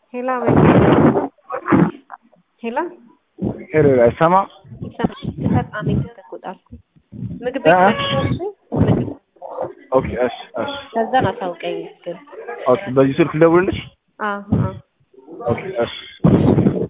ሄላ ሄላ ሄሎ አይሰማ ተጠቃሚ ተቆጣልኩ ምግብ ቤት ምግብ ኦኬ እሺ ከዛ አታውቀኝ ግን ኦኬ በዚህ ስልክ ልደውልልሽ አዎ ኦኬ እሺ